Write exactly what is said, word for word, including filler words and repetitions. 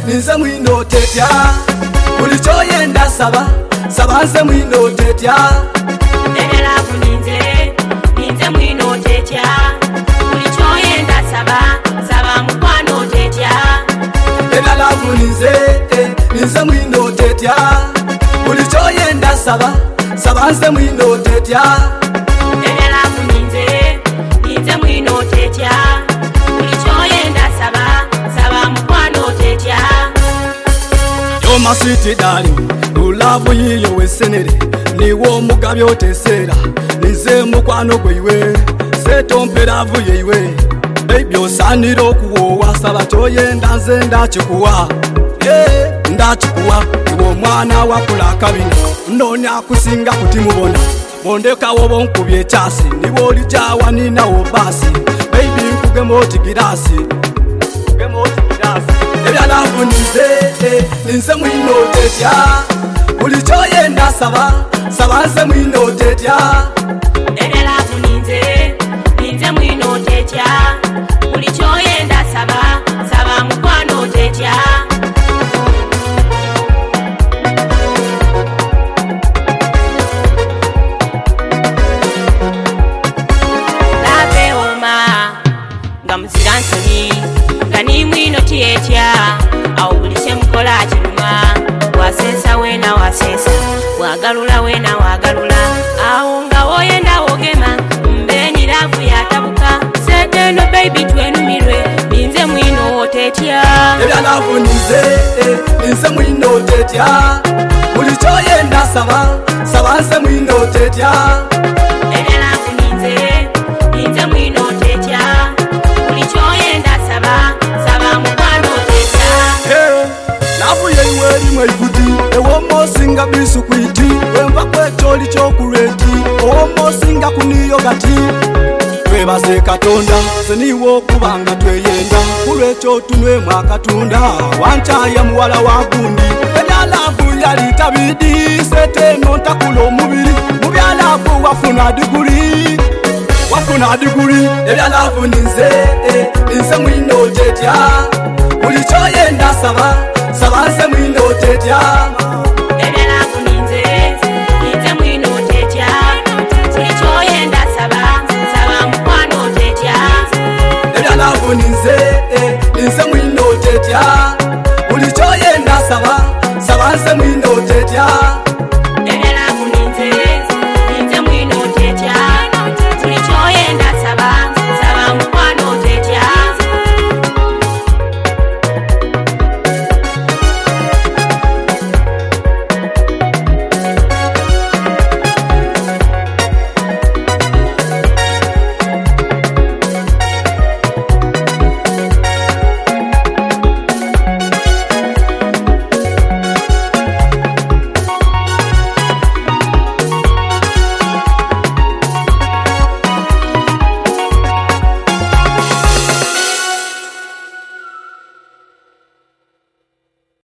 ninze mwino tetya buli kyoyenda saba saba nze mwino tetya Baby love ninze ninze mwino tetya buli kyoyenda saba saba mukwano tetya Baby love ninze ninze mwino tetya buli kyoyenda saba saba nze mwino tetya Baby love ninze ninze mwino tetya buli kyoyenda saba saba mukwano tetya Yo my sweet darling ulavu yiyo wesenere niwo omugabi otesera ninze mukwano gwiwe setomperavu yiwe baby osanira okuwowa saba kyoyenda nze ndakikuwa eh ndakikuwa iwo mwana wakula kabina ndonya kusinga kutimubona bondekawo bonkubye ekyasi niwo olijawa ninawo basi baby nkugema oti girasi nkugema oti girasi ebyalavu ninze ninze mwino tetya buli kyoyenda saba saba nze mwino tetya Baby love ninze ninze mwino tetya buli kyoyenda saba saba mukwano tetya Lave oma nga muzira nsonyi nga ni mwino tetya awo buli kyemukola kinuma wasensa wena wasensa wagalula wena wagalula awo nga woyenda wogema mbenyi laavu yatabuka sedeno baby twenumirwe ninze mwino tetya ebyalavu ninze ninze mwino tetya buli kyoyenda saba saba nze mwino tetya ebyalaavu ninze ninze mwino tetya buli kyoyenda saba saba mukwano tetya lavu yeiwe erimwe ikuti ewomosinga bisukwiti wemva kwetoli kyokulweti owomosinga kuniyogati twebase katonda seniwo okubanga tweyenda kulwekyo tunwemu akatunda wancaya muwala wagundi ebyalavu yali tabidi seteno ntakula omubiri mubyalavu wafuna diguli wafuna diguli ebyalavu ninze ninze mwino tetya buli kyoyenda saba saba nze mwino tetya